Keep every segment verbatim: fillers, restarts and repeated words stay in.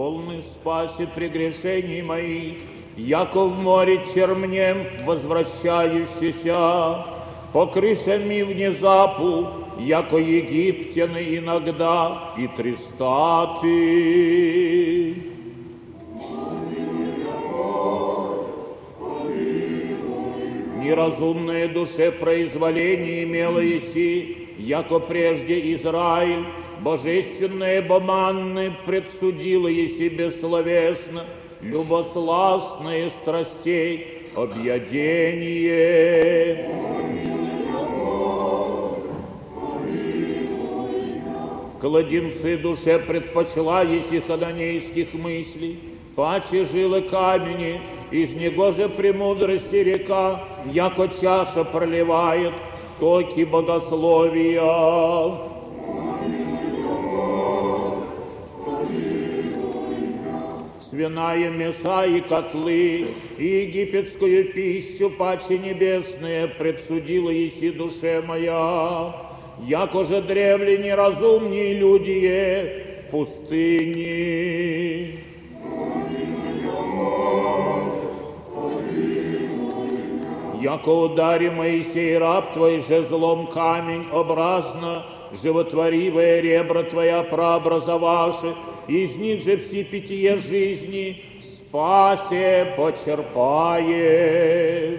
полный спаси прегрешений моих, яко в море чермнем возвращающийся, по крышами внезапу, яко египтяны иногда и трестаты. Неразумное душе произволение имело еси, яко прежде Израиль, божественное боманны предсудило еси бессловесно, любосластное страстей объедение. Кладенцы душе предпочла еси хананейских мыслей, паче жилы камени, из него же премудрости река, яко чаша проливает токи богословия. Свиная мяса и котлы, и египетскую пищу, паче небесные, предсудила еси душе моя, яко же древле неразумнее люди в пустыне. Яко удари Моисей, раб твой, жезлом камень образно, животворивая ребра твоя прообразоваши, из них же все питье жизни спасе почерпаем.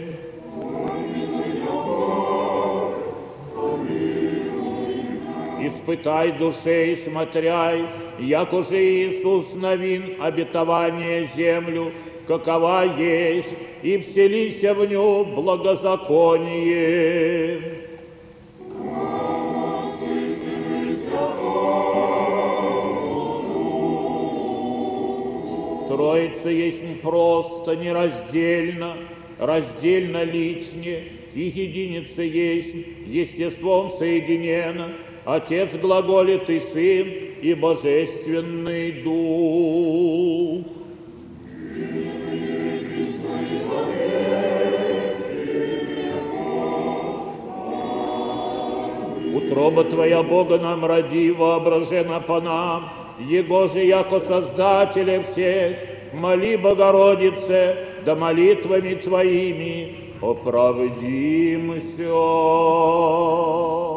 Испытай душе и смотряй, як уже Иисус новин обетование землю, какова есть, и вселися в ню благозаконие. Троица есть просто, нераздельно, раздельно личне, и единица есть, естеством соединена, Отец глаголит и Сын, и Божественный Дух. Утроба Твоя, Бога, нам роди, воображена по нам, Его же, яко Создателя всех, моли, Богородице, да молитвами Твоими оправдимся.